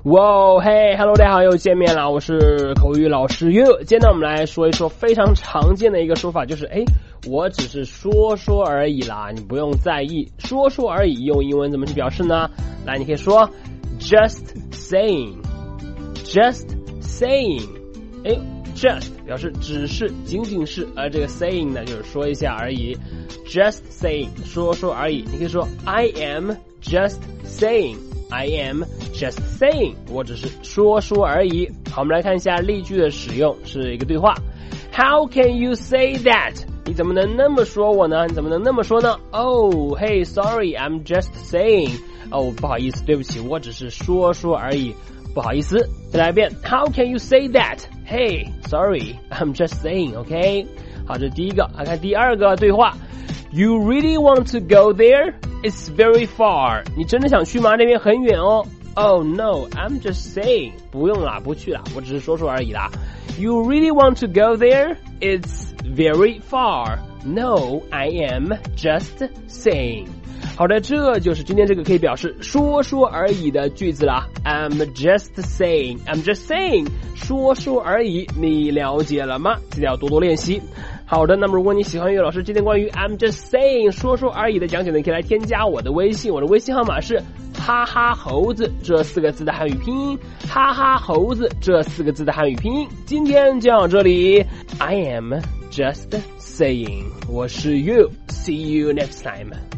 哇嘿 ，Hello， 大家好，又见面了，我是口语老师 You。今天呢，我们来说一说非常常见的一个说法，就是我只是说说而已啦，你不用在意。说说而已，用英文怎么去表示呢？来，你可以说 just saying，just saying。just 表示只是仅仅是，而这个 saying 呢就是说一下而已。just saying 说说而已，你可以说 I am just saying。I am just saying， 我只是说说而已。好，我们来看一下例句的使用，是一个对话。How can you say that？ 你怎么能那么说我呢？你怎么能那么说呢？ Oh, hey, sorry, I'm just saying。 不好意思，对不起，我只是说说而已，不好意思。再来一遍 How can you say that？ Hey, sorry, I'm just saying, OK？ 好，这是第一个。来看第二个对话。You really want to go there? It's very far. 你真的想去吗？那边很远哦。Oh no, I'm just saying. 不用啦，不去啦，我只是说说而已啦。You really want to go there? It's very far. No, I am just saying. 好的，这就是今天这个可以表示说说而已的句子啦。I'm just saying. I'm just saying. 说说而已，你了解了吗？记得要多多练习。好的，那么如果你喜欢岳老师今天关于 I'm just saying 说说而已的讲解呢，你可以来添加我的微信，我的微信号码是哈哈猴子这4个字的汉语拼音，哈哈猴子这4个字的汉语拼音。今天就到这里 I am just saying， 我是 You， see you next time。